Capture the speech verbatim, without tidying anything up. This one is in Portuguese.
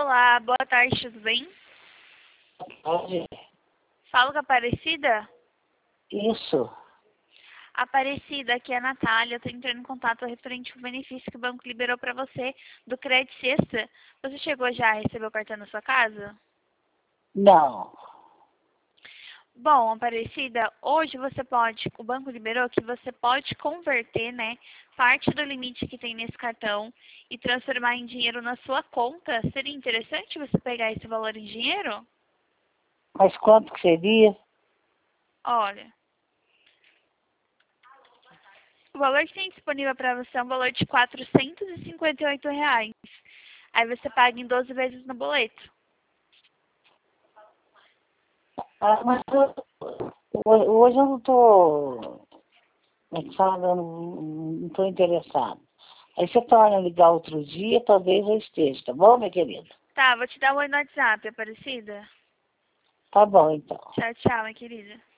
Olá, boa tarde, tudo bem? Pode. Falo com a Aparecida? Isso. Aparecida, aqui é a Natália, eu tô entrando em contato referente ao benefício que o banco liberou para você do Crédito Sexta. Você chegou já a receber o cartão na sua casa? Não. Bom, Aparecida, hoje você pode, o banco liberou que você pode converter, né, parte do limite que tem nesse cartão e transformar em dinheiro na sua conta. Seria interessante você pegar esse valor em dinheiro? Mas quanto que seria? Olha, o valor que tem disponível para você é um valor de quatrocentos e cinquenta e oito reais. Aí você paga em doze vezes no boleto. Ah, mas eu- hoje eu não estou, eu não estou interessado. Aí você torna a ligar outro dia, talvez eu esteja, tá bom, minha querida? Tá, vou te dar um oi no WhatsApp, Aparecida. Tá bom, então. Tchau, tchau, minha querida.